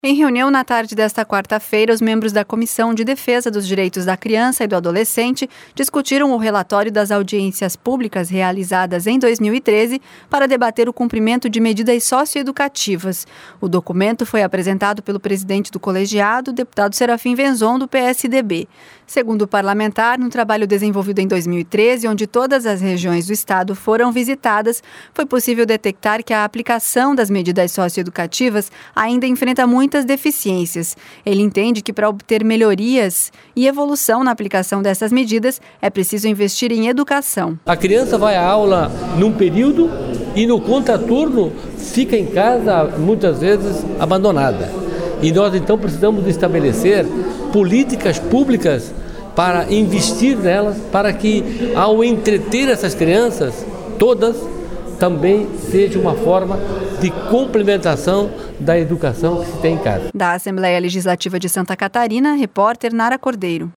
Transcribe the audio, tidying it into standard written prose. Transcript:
Em reunião na tarde desta quarta-feira, os membros da Comissão de Defesa dos Direitos da Criança e do Adolescente discutiram o relatório das audiências públicas realizadas em 2013 para debater o cumprimento de medidas socioeducativas. O documento foi apresentado pelo presidente do colegiado, deputado Serafim Venzon, do PSDB. Segundo o parlamentar, no trabalho desenvolvido em 2013, onde todas as regiões do estado foram visitadas, foi possível detectar que a aplicação das medidas socioeducativas ainda enfrenta muitas deficiências. Ele entende que para obter melhorias e evolução na aplicação dessas medidas, é preciso investir em educação. A criança vai à aula num período e no contraturno fica em casa, muitas vezes, abandonada. E nós então precisamos estabelecer políticas públicas para investir nelas, para que ao entreter essas crianças, todas, também seja uma forma de complementação da educação que se tem em casa. Da Assembleia Legislativa de Santa Catarina, repórter Nara Cordeiro.